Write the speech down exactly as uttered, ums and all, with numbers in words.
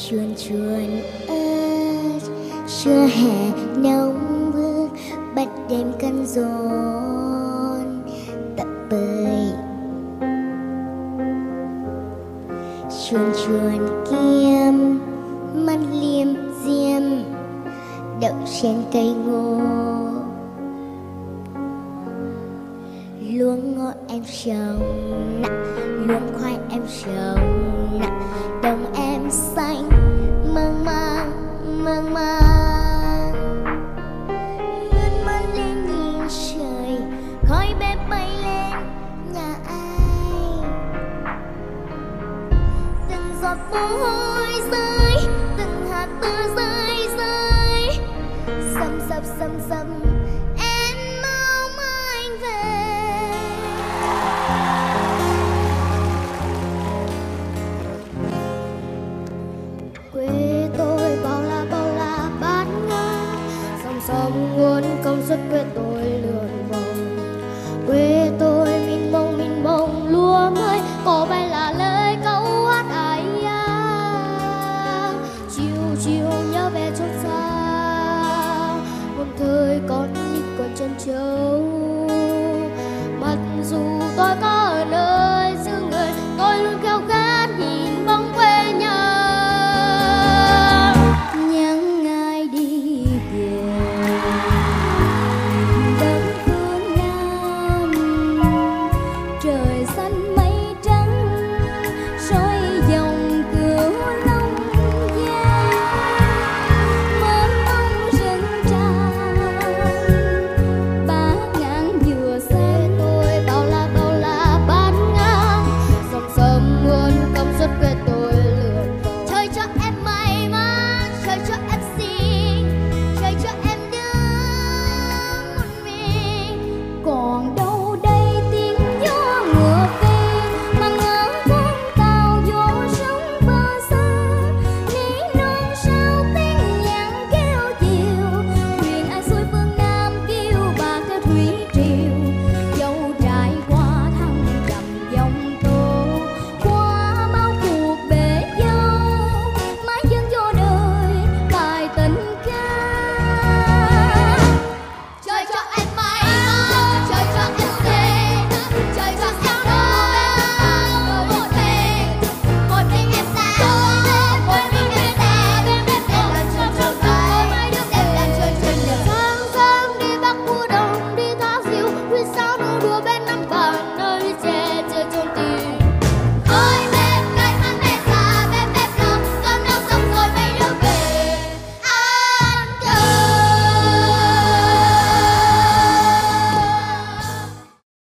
chuồn chuồn ơi, trưa hè nóng bức bắt đêm cơn giòn tập bơi. Chuồn chuồn kiếm mắt liêm diêm đậu trên cây ngô, luống ngô em trồng nè, luống khoai em trồng nè, đồng em xanh mơn man mơn man. Ngước mắt lên nhìn trời, khói bếp bay lên nhà ai. Từng giọt mồ hôi rơi, từng hạt mưa rơi rơi, sầm sập sầm sầm em mong anh về. Quê tôi bao la bao la bát ngát, dòng sông nguồn công suất quê tôi lượn vòng. Quê tôi mênh mông mênh mông lúa mới, có phải là lời câu hát ai à. Chiều chiều nhớ về chốn xa, một thời còn như con chân trâu.